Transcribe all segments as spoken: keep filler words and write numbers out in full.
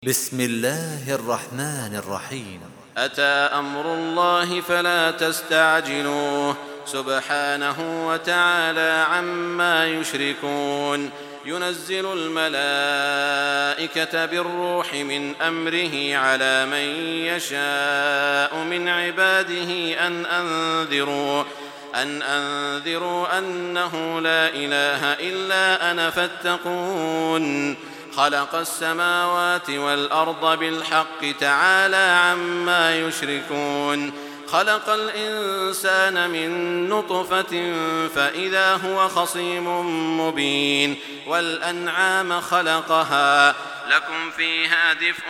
بسم الله الرحمن الرحيم. أتى أمر الله فلا تستعجلوه سبحانه وتعالى عما يشركون. ينزل الملائكة بالروح من أمره على من يشاء من عباده أن أنذروا أن أنذروا أنه لا إله إلا أنا فاتقون. خلق السماوات والأرض بالحق تعالى عما يشركون. خلق الإنسان من نطفة فإذا هو خصيم مبين. والأنعام خلقها لكم فيها دفء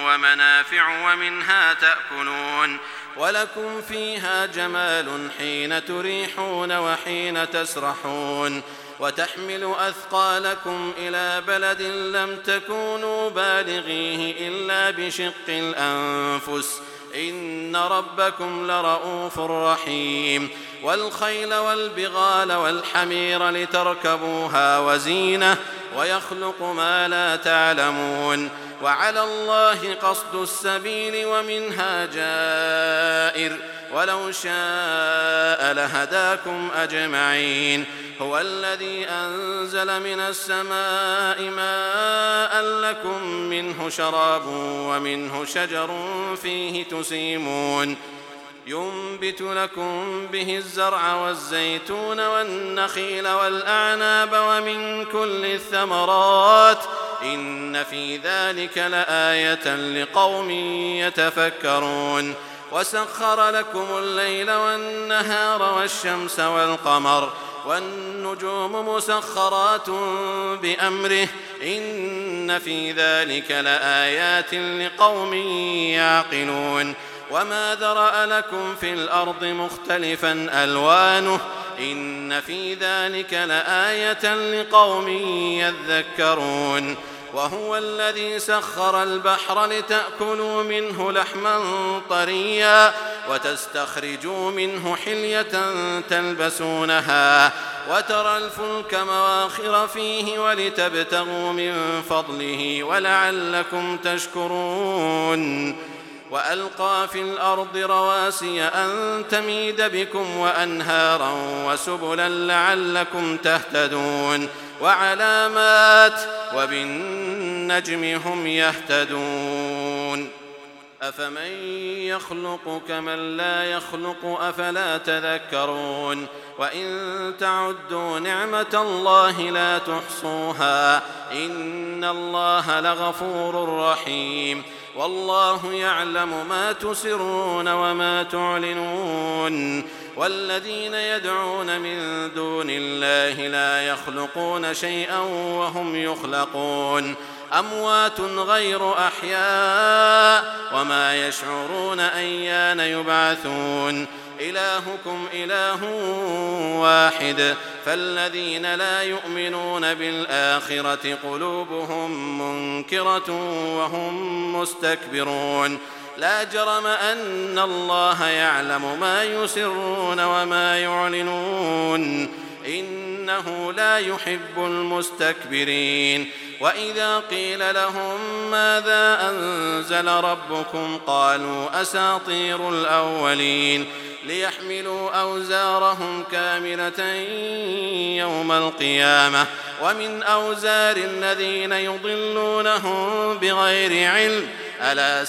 ومنافع ومنها تأكلون. ولكم فيها جمال حين تريحون وحين تسرحون. وتحمل أثقالكم إلى بلد لم تكونوا بالغيه إلا بشق الأنفس إن ربكم لرؤوف رحيم. والخيل والبغال والحمير لتركبوها وزينة ويخلق ما لا تعلمون. وعلى الله قصد السبيل ومنها جائر ولو شاء لهداكم أجمعين. هو الذي أنزل من السماء ماء لكم منه شراب ومنه شجر فيه تسيمون. ينبت لكم به الزرع والزيتون والنخيل والأعناب ومن كل الثمرات إن في ذلك لآية لقوم يتفكرون. وسخر لكم الليل والنهار والشمس والقمر والنجوم مسخرات بأمره إن في ذلك لآيات لقوم يعقلون. وما ذرأ لكم في الأرض مختلفا ألوانه إن في ذلك لآية لقوم يذكرون. وهو الذي سخر البحر لتأكلوا منه لحما طريا وتستخرجوا منه حلية تلبسونها وترى الفلك مواخر فيه ولتبتغوا من فضله ولعلكم تشكرون. وألقى في الأرض رواسي أن تميد بكم وأنهارا وسبلا لعلكم تهتدون. وعلامات وبالنجم هم يهتدون. أفمن يخلق كمن لا يخلق أفلا تذكرون. وإن تعدوا نعمة الله لا تحصوها إن الله لغفور رحيم. والله يعلم ما تسرون وما تعلنون. والذين يدعون من دون الله لا يخلقون شيئا وهم يخلقون أموات غير أحياء وما يشعرون أيان يبعثون. إلهكم إله واحد فالذين لا يؤمنون بالآخرة قلوبهم منكرة وهم مستكبرون. لا جرم أن الله يعلم ما يسرون وما يعلنون إنه لا يحب المستكبرين. وإذا قيل لهم ماذا أنزل ربكم قالوا أساطير الأولين ليحملوا أوزارهم كاملة يوم القيامة ومن أوزار الذين يضلونهم بغير علم ألا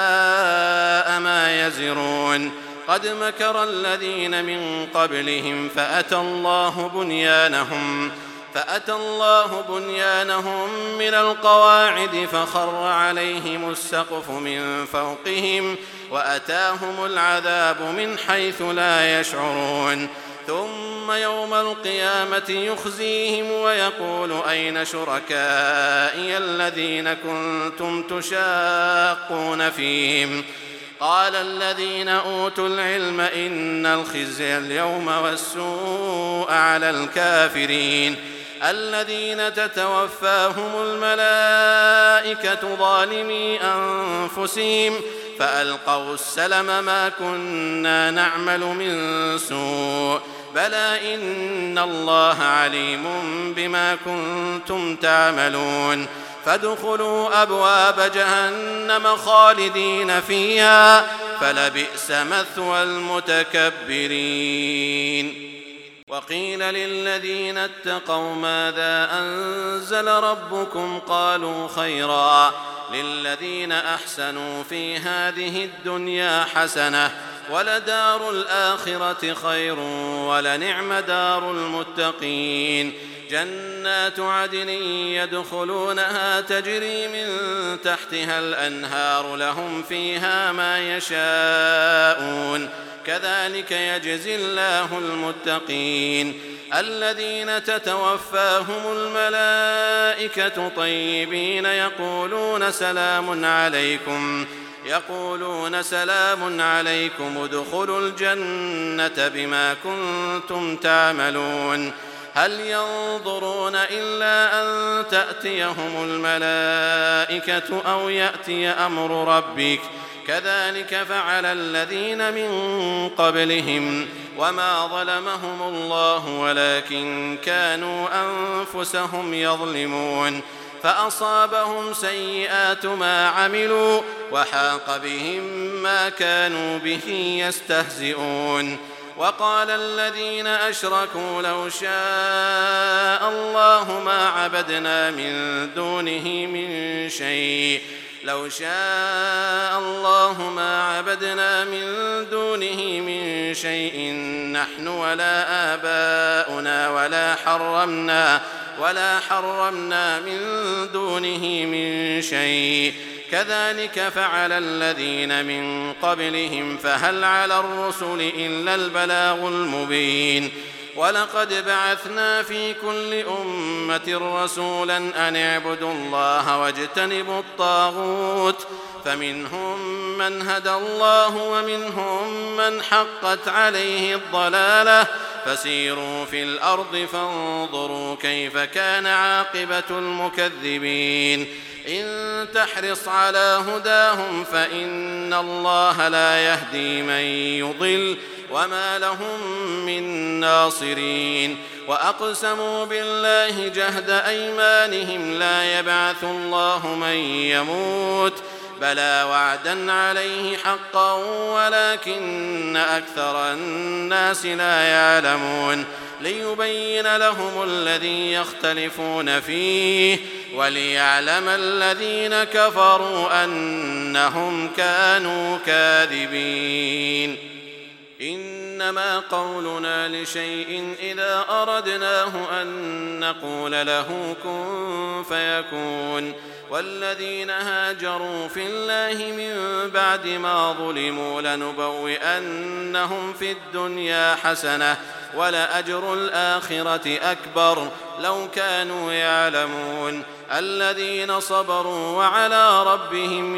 ساء ما يزرون. قد مكر الذين من قبلهم فأتى الله بنيانهم فأتى الله بنيانهم من القواعد فخر عليهم السقف من فوقهم وأتاهم العذاب من حيث لا يشعرون. ثم يوم القيامة يخزيهم ويقول أين شركائي الذين كنتم تشاقون فيهم قال الذين أوتوا العلم إن الخزي اليوم والسوء على الكافرين الذين تتوفاهم الملائكة ظالمي أنفسهم فألقوا السلم ما كنا نعمل من سوء بلى إن الله عليم بما كنتم تعملون. فادخلوا أبواب جهنم خالدين فيها فلبئس مثوى المتكبرين. وقيل للذين اتقوا ماذا أنزل ربكم قالوا خيرا للذين أحسنوا في هذه الدنيا حسنة ولدار الآخرة خير ولنعم دار المتقين. جنات عدن يدخلونها تجري من تحتها الأنهار لهم فيها ما يشاءون كذلك يجزي الله المتقين. الذين تتوفاهم الملائكة طيبين يقولون سلام عليكم يقولون سلام عليكم ادخلوا الجنة بما كنتم تعملون. هل ينظرون إلا أن تأتيهم الملائكة أو يأتي أمر ربك كذلك فعل الذين من قبلهم وما ظلمهم الله ولكن كانوا أنفسهم يظلمون. فأصابهم سيئات ما عملوا وحاق بهم ما كانوا به يستهزئون. وقال الذين أشركوا لو شاء الله ما عبدنا من دونه من شيء لو شاء الله ما عبدنا من دونه من شيء نحن ولا آباؤنا ولا حرمنا ولا حرمنا من دونه من شيء كذلك فعل الذين من قبلهم فهل على الرسل إلا البلاغ المبين. ولقد بعثنا في كل أمة رسولا أن اعبدوا الله واجتنبوا الطاغوت فمنهم من هدى الله ومنهم من حقت عليه الضلالة فسيروا في الأرض فانظروا كيف كان عاقبة المكذبين. إن تحرص على هداهم فإن الله لا يهدي من يضل وما لهم من ناصرين. وأقسموا بالله جهد أيمانهم لا يبعث الله من يموت بلى وعدا عليه حقا ولكن أكثر الناس لا يعلمون. ليبين لهم الذي يختلفون فيه وليعلم الذين كفروا أنهم كانوا كاذبين. إنما قولنا لشيء إذا أردناه أن نقول له كن فيكون. والذين هاجروا في الله من بعد ما ظلموا لنبوئنهم في الدنيا حسنة ولأجر الآخرة أكبر لو كانوا يعلمون. الذين صبروا وعلى ربهم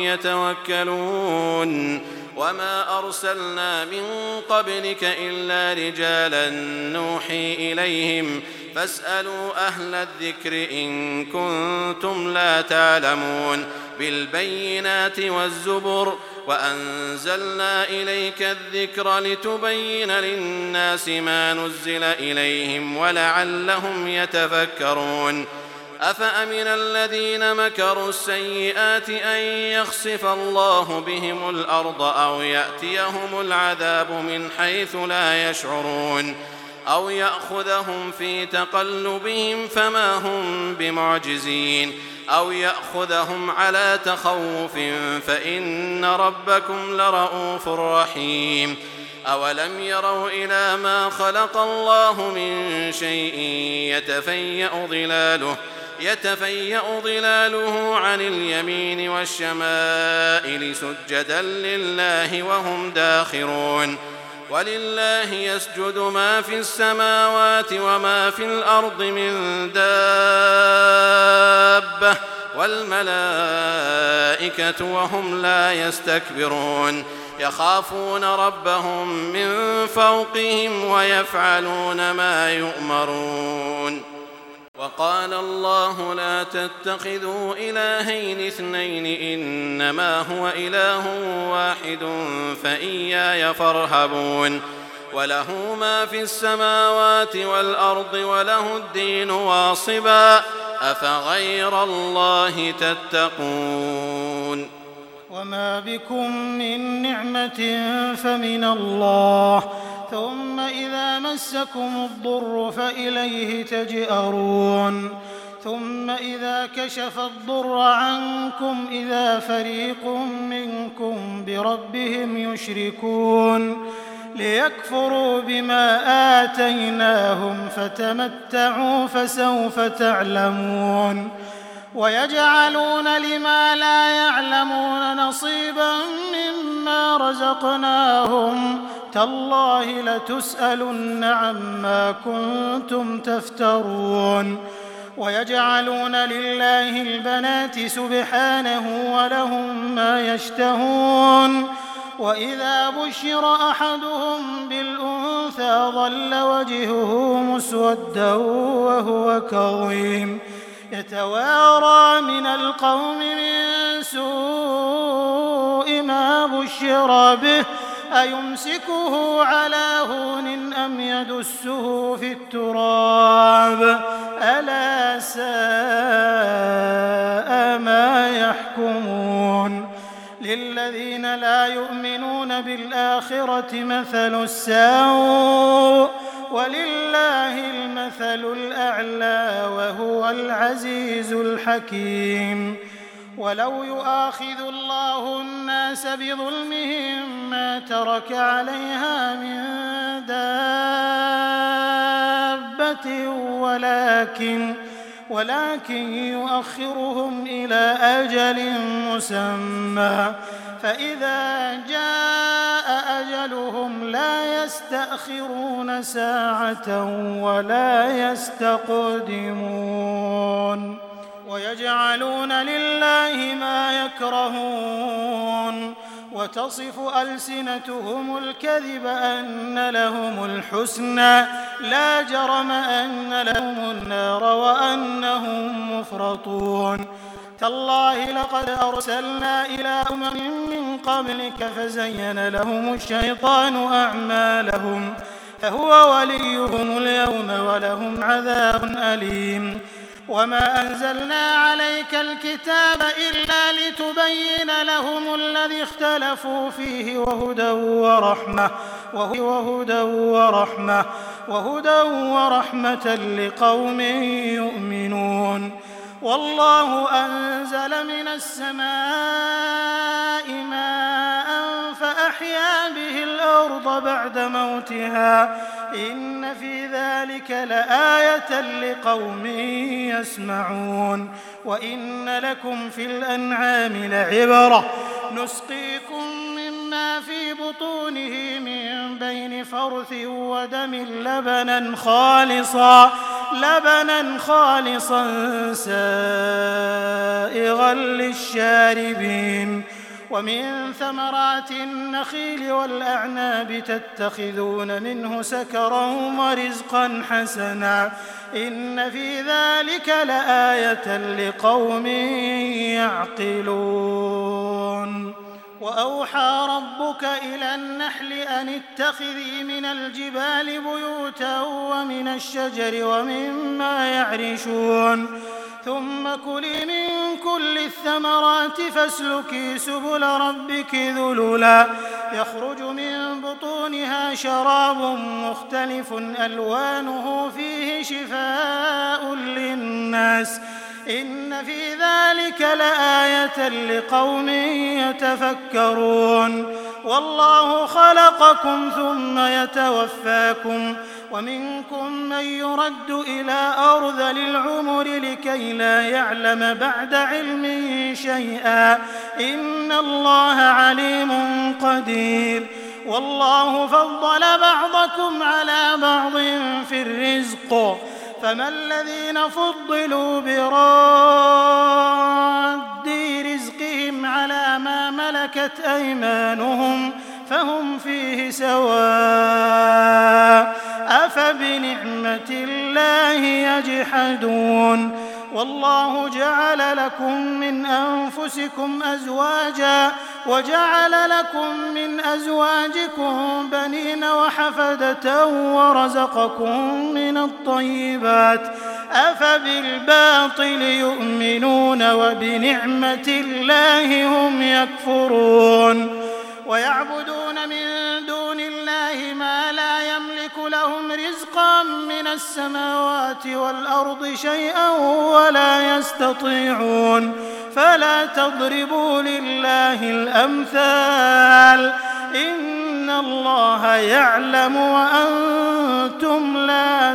يتوكلون. وما أرسلنا من قبلك إلا رجالا نوحي إليهم فاسألوا أهل الذكر إن كنتم لا تعلمون. بالبينات والزبر وأنزلنا إليك الذكر لتبين للناس ما نزل إليهم ولعلهم يتفكرون. أفأمن الذين مكروا السيئات أن يخسف الله بهم الأرض أو يأتيهم العذاب من حيث لا يشعرون أو يأخذهم في تقلبهم فما هم بمعجزين أو يأخذهم على تخوف فإن ربكم لرؤوف رحيم. أولم يروا إلى ما خلق الله من شيء يتفيأ ظلاله يتفيأ ظلاله عن اليمين والشمائل سجدا لله وهم داخرون. ولله يسجد ما في السماوات وما في الأرض من دابة والملائكة وهم لا يستكبرون. يخافون ربهم من فوقهم ويفعلون ما يؤمرون. وقال الله لا تتخذوا إلهين اثنين إنما هو إله واحد فإياي فارهبون. وله ما في السماوات والأرض وله الدين واصبا أفغير الله تتقون وما بكم من نعمة فمن الله ثم إذا مسكم الضر فإليه تجأرون ثم إذا كشف الضر عنكم إذا فريق منكم بربهم يشركون ليكفروا بما آتيناهم فتمتعوا فسوف تعلمون ويجعلون لما لا يعلمون نصيبا مما رزقناهم تالله لتسألن عما كنتم تفترون ويجعلون لله البنات سبحانه ولهم ما يشتهون وإذا بشر أحدهم بالأنثى ظل وجهه مسودا وهو كظيم يتوارى من القوم من سوء ما بشر به أيمسكه على هون أم يدسه في التراب ألا ساء ما يحكمون للذين لا يؤمنون بالآخرة مثل السوء ولله المثل الأعلى وهو العزيز الحكيم ولو يؤاخذ الله الناس بظلمهم ما ترك عليها من دابة ولكن ولكن يؤخرهم إلى أجل مسمى فإذا جاء أجلهم لا يستأخرون ساعة ولا يستقدمون ويجعلون لله ما يكرهون وتصف ألسنتهم الكذب أن لهم الحسنى لا جرم أن لهم النار وأنهم مفرطون تالله لقد أرسلنا إلى أمم من قبلك فزين لهم الشيطان أعمالهم فهو وليهم اليوم ولهم عذاب أليم وما أنزلنا عليك الكتاب إلا لتبين لهم الذي اختلفوا فيه وهدى ورحمة وهدى ورحمة وهدى ورحمة لقوم يؤمنون والله أنزل من السماء ماء فأحيا به الأرض بعد موتها إن في ذلك لآية لقوم يسمعون وإن لكم في الأنعام لعبرة نسقيكم مما في بطونه من بين فرث ودم لبنا خالصا لبنا خالصا سائغا للشاربين ومن ثمرات النخيل والأعناب تتخذون منه سكرا ورزقا حسنا إن في ذلك لآية لقوم يعقلون وأوحى ربك إلى النحل أن اتخذي من الجبال بيوتا ومن الشجر ومما يعرشون ثم كلي من كل الثمرات فاسلكي سبل ربك ذللا يخرج من بطونها شراب مختلف ألوانه فيه شفاء للناس إن في ذلك لآية لقوم يتفكرون والله خلقكم ثم يتوفاكم ومنكم من يرد إلى أرذل العمر لكي لا يعلم بعد علم شيئا إن الله عليم قدير والله فضل بعضكم على بعض في الرزق فما الذين فضلوا براد رزقهم على ما ملكت أيمانهم فهم فيه سواء أفبنعمة الله يجحدون والله جعل لكم من أنفسكم أزواجا وجعل لكم من أزواجكم بنين وحفدة ورزقكم من الطيبات أفبالباطل يؤمنون وبنعمة الله هم يكفرون ويعبدون من دون الله ما لا يملك لهم رزقا من السماوات والأرض شيئا ولا يستطيعون فلا تضربوا لله الأمثال إن الله يعلم وأنتم لا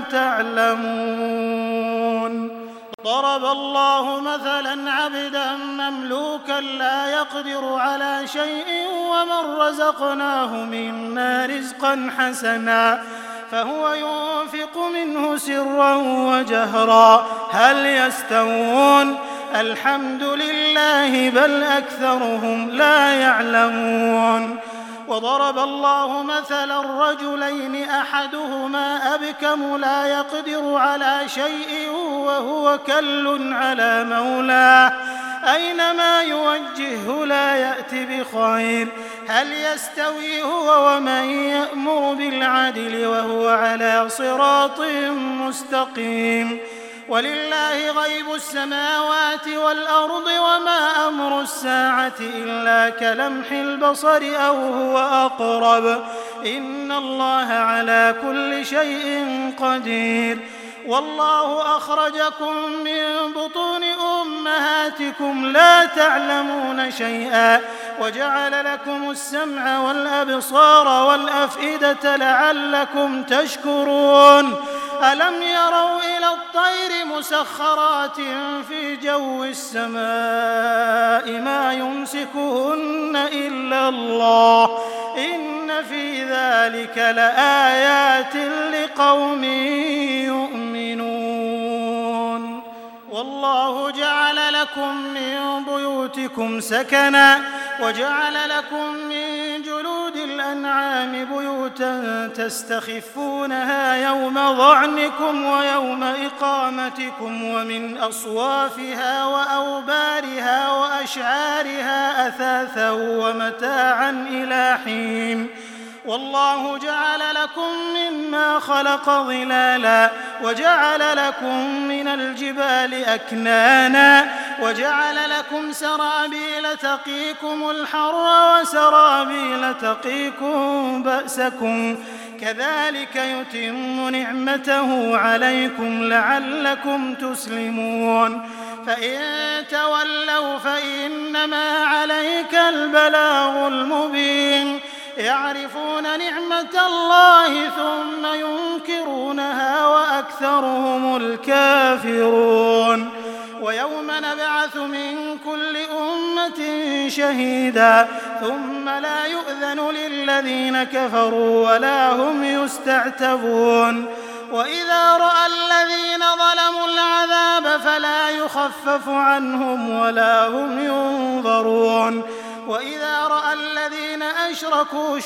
تعلمون ضرب الله مثلا عبدا مملوكا لا يقدر على شيء ومن رزقناه منا رزقا حسنا فهو ينفق منه سرا وجهرا هل يستوون الحمد لله بل أكثرهم لا يعلمون وضرب الله مثلا رجلين أحدهما أبكم لا يقدر على شيء وهو كل على مولاه أينما يوجهه لا يأتي بخير هل يستوي هو ومن يأمر بالعدل وهو على صراط مستقيم ولله غيب السماوات والأرض وما أمر الساعة إلا كلمح البصر أو هو أقرب إن الله على كل شيء قدير والله أخرجكم من بطون أمهاتكم لا تعلمون شيئا وجعل لكم السمع والأبصار والأفئدة لعلكم تشكرون ألم يروا إلى الطير مسخرات في جو السماء ما يمسكهن إلا الله إن في ذلك لآيات لقوم يؤمنون والله جعل لكم من بيوتكم سكنا وجعل لكم من جلود الأنعام بيوتا تستخفونها يوم ظعنكم ويوم إقامتكم ومن أصوافها وأوبارها وأشعارها أثاثا ومتاعا إلى حين والله جعل لكم مما خلق ظلالا وجعل لكم من الجبال أكنانا وجعل لكم سرابيل تقيكم الحر وسرابيل تقيكم بأسكم كذلك يتم نعمته عليكم لعلكم تسلمون فإن تولوا فإنما عليك البلاغ المبين يعرفون نعمة الله ثم ينكرونها وأكثرهم الكافرون ويوم نبعث من كل أمة شهيدا ثم لا يؤذن للذين كفروا ولا هم يستعتبون وإذا رأى الذين ظلموا العذاب فلا يخفف عنهم ولا هم ينظرون وإذا رأى الذين أشركوا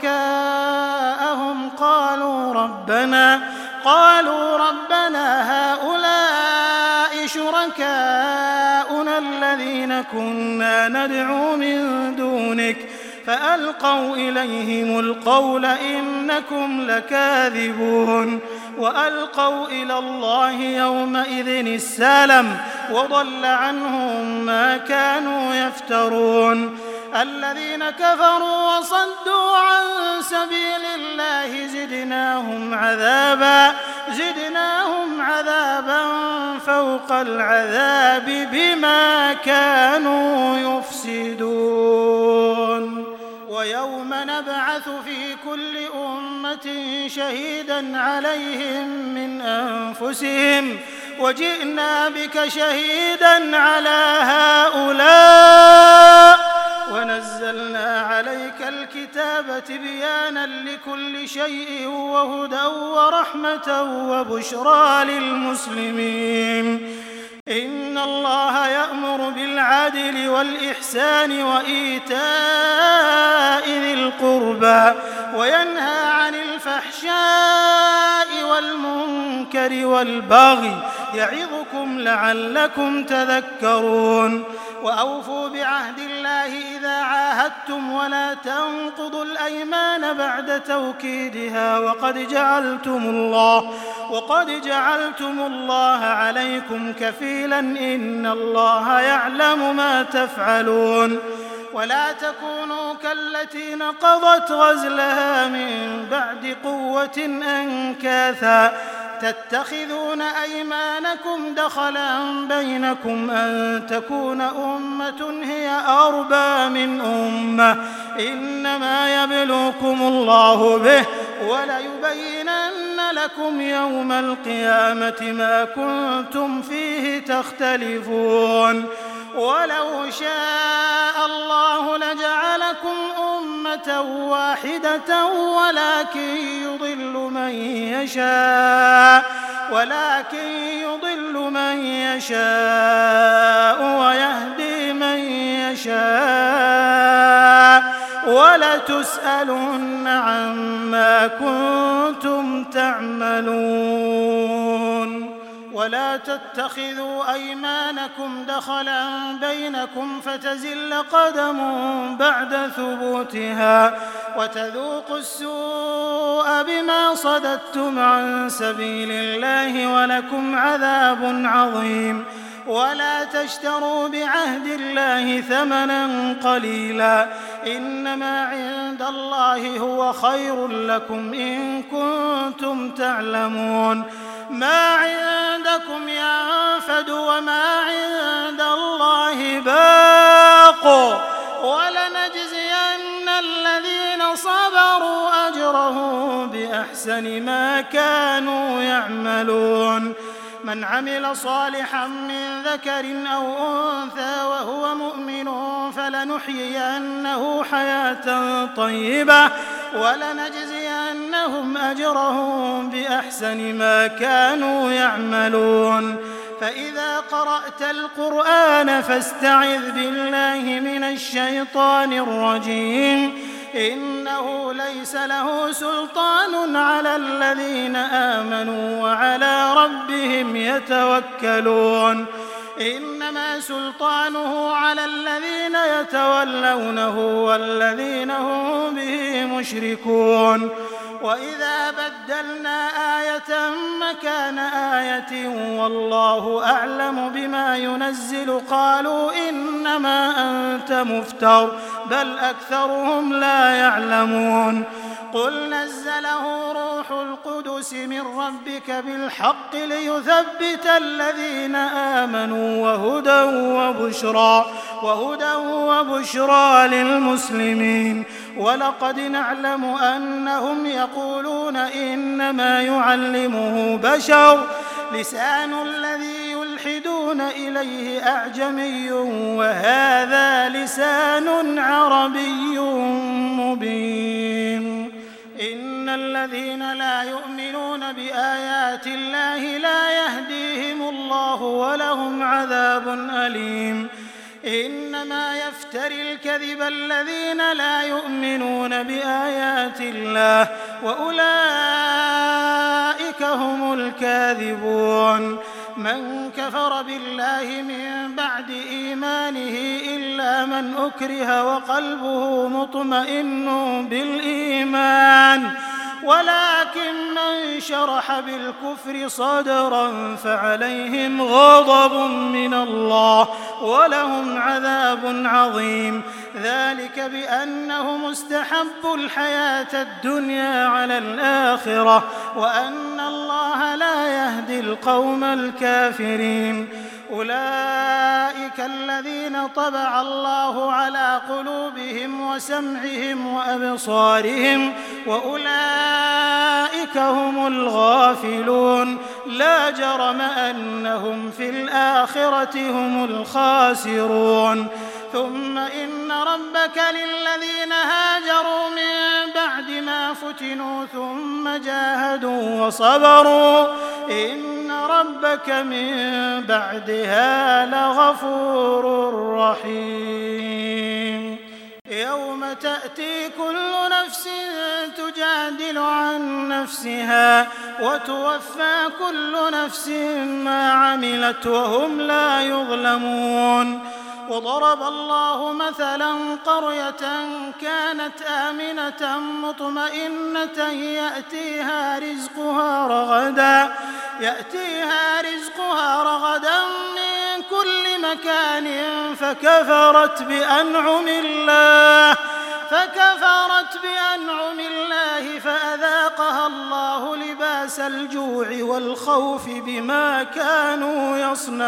شركاءهم قالوا ربنا قالوا ربنا هؤلاء شركاؤنا الذين كنا ندعو من دونك فألقوا إليهم القول إنكم لكاذبون وألقوا إلى الله يومئذ السلم وضل عنهم ما كانوا يفترون الذين كفروا وصدوا عن سبيل الله زدناهم عذابا زدناهم عذابا فوق العذاب بما كانوا يفسدون ويوم نبعث في كل أمة شهيدا عليهم من أنفسهم وجئنا بك شهيدا على هؤلاء ونزلنا عليك الكتاب تبيانا لكل شيء وهدى ورحمة وبشرى للمسلمين إن الله يأمر بالعدل والإحسان وإيتاء ذي القربى وينهى عن الفحشاء والمنكر والبغي يعظكم لعلكم تذكرون وأوفوا بعهد الله إذا عاهدتم عاهدتم ولا تنقضوا الأيمان بعد توكيدها وقد جعلتم الله وقد جعلتم الله عليكم كفيلا إن الله يعلم ما تفعلون ولا تكونوا كالتي نقضت غزلها من بعد قوة أنكاثا تتخذون أيمانكم دخلا بينكم أن تكون أمة هي أربى من أمة إنما يبلوكم الله به وليبينن لكم يوم القيامة ما كنتم فيه تختلفون ولو شاء الله لجعلكم أمة واحدة ولكن يضل من يشاء ولكن يضل من يشاء ويهدي من يشاء ولتسألن عما كنتم تعملون ولا تتخذوا أيمانكم دخلا بينكم فتزل قدم بعد ثبوتها وتذوقوا السوء بما صددتم عن سبيل الله ولكم عذاب عظيم ولا تشتروا بعهد الله ثمنا قليلا إنما عند الله هو خير لكم إن كنتم تعلمون ما عندكم ينفد وما عند الله باق ولنجزين الذين صبروا أجرهم بأحسن ما كانوا يعملون من عمل صالحا من ذكر أو أنثى وهو مؤمن فلنحيينه حياة طيبة ولنجزينهم أجرهم بأحسن ما كانوا يعملون فإذا قرأت القرآن فاستعذ بالله من الشيطان الرجيم إنه ليس له سلطان على الذين آمنوا وعلى ربهم يتوكلون إنما سلطانه على الذين يتولونه والذين هم به مشركون وإذا بدلنا آية مكان آية والله أعلم بما ينزل قالوا إنما أنت مفتر بل أكثرهم لا يعلمون قل نزله روح القدس من ربك بالحق ليثبت الذين آمنوا وهدى وبشرى وهدى وبشرى للمسلمين ولقد نعلم أنهم يقولون إنما يعلمه بشر لسان الذي يلحدون إليه أعجمي وهذا لسان عربي مبين إن الذين لا يؤمنون بآيات الله لا يهديهم الله ولهم عذاب أليم إنما يفتري الكذب الذين لا يؤمنون بآيات الله وأولئك هم الكاذبون من كفر بالله من بعد إيمانه إلا من أكره وقلبه مطمئن بالإيمان ولكن من شرح بالكفر صدرا فعليهم غضب من الله ولهم عذاب عظيم ذلك بأنهم استحبوا الحياة الدنيا على الآخرة وأن الله لا يهدي القوم الكافرين أولئك الذين طبع الله على قلوبهم وسمعهم وأبصارهم وأولئك هم الغافلون لا جرم أنهم في الآخرة هم الخاسرون ثم إن ربك للذين هاجروا من بعد ما فتنوا ثم جاهدوا وصبروا إن ربك من بعدها لغفور رحيم يوم تأتي كل نفس تجادل عن نفسها وتوفى كل نفس ما عملت وهم لا يظلمون وضرب الله مثلا قرية كانت آمنة مطمئنة يأتيها رزقها رغدا يأتيها رزقها رغدا من كل مكان فكفرت بأنعم الله فكفرت بأنعم الله فأذاقها الله لباس الجوع والخوف بما كانوا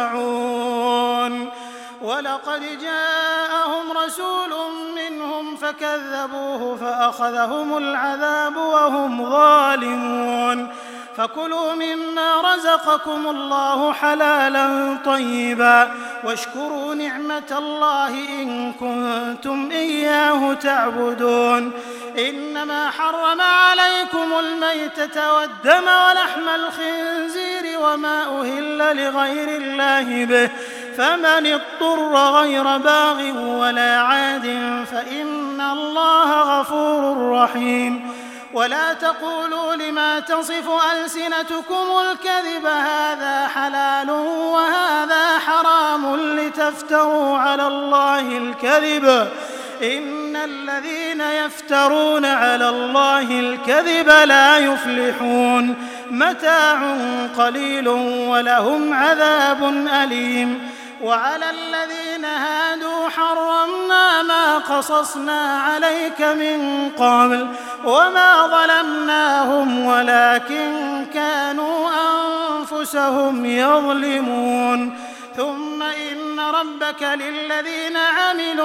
يصنعون ولقد جاءهم رسول منهم فكذبوه فأخذهم العذاب وهم ظالمون فكلوا مما رزقكم الله حلالا طيبا واشكروا نعمة الله إن كنتم إياه تعبدون إنما حرم عليكم الميتة والدم ولحم الخنزير وما أهل لغير الله به فمن اضطر غير باغ ولا عاد فإن الله غفور رحيم ولا تقولوا لما تصف ألسنتكم الكذب هذا حلال وهذا حرام لتفتروا على الله الكذب إن الذين يفترون على الله الكذب لا يفلحون متاع قليل ولهم عذاب أليم وعلى الذين هادوا حرمنا ما قصصنا عليك من قبل وما ظلمناهم ولكن كانوا أنفسهم يظلمون ثم إن ربك للذين عملوا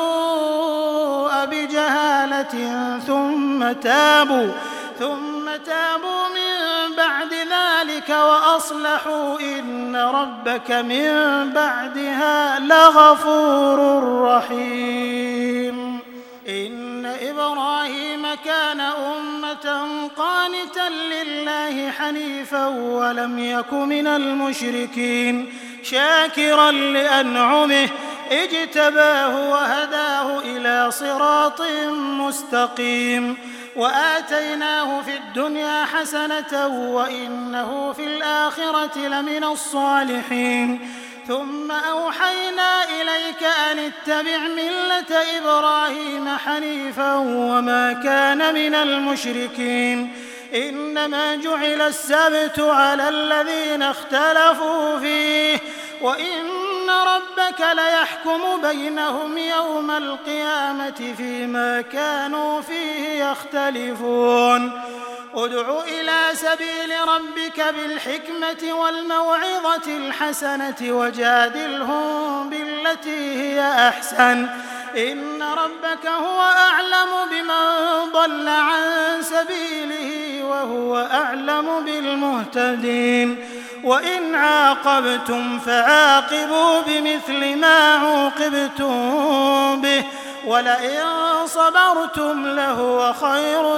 السوء بجهالة ثم تابوا ثم تابوا من بعد ذلك وأصلحوا إن ربك من بعدها لغفور رحيم إن إبراهيم كان أمة قانتا لله حنيفا ولم يك من المشركين شاكرا لأنعمه اجتباه وهداه إلى صراط مستقيم وآتيناه في الدنيا حسنة وإنه في الآخرة لمن الصالحين ثم أوحينا إليك أن اتبع ملة إبراهيم حنيفا وما كان من المشركين إنما جعل السبت على الذين اختلفوا فيه وإن ربك ليحكم بينهم يوم القيامة فيما كانوا فيه يختلفون ادع إلى سبيل ربك بالحكمة والموعظة الحسنة وجادلهم بالتي هي أحسن إن ربك هو أعلم بمن ضل عن سبيله وهو أعلم بالمهتدين وإن عاقبتم فعاقبوا بمثل ما عوقبتم به ولئن صبرتم لهو خير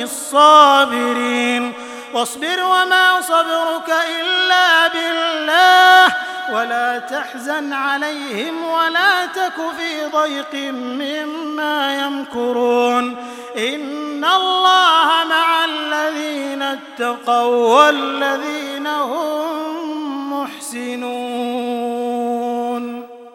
للصابرين واصبر وما صبرك إلا بالله ولا تحزن عليهم ولا تك في ضيق مما يمكرون إن الله مع الذين اتقوا والذين هم محسنون.